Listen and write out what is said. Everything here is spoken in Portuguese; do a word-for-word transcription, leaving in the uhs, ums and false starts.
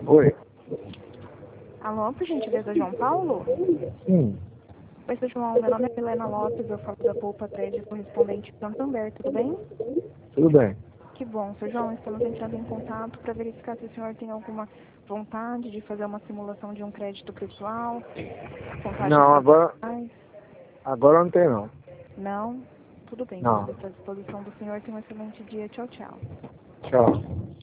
Oi. Alô, por gentileza, João Paulo? Sim. Oi, seu João, meu nome é Helena Lopes, eu falo da Poupa Crédito correspondente Santander, tudo bem? Tudo bem. Que bom, seu João, estamos entrando em contato para verificar se o senhor tem alguma vontade de fazer uma simulação de um crédito pessoal, vantagens Não, agora, pessoais. agora não tem não. Não? Tudo bem, Não. estou à disposição do senhor, tenha um excelente dia, tchau, tchau. Tchau.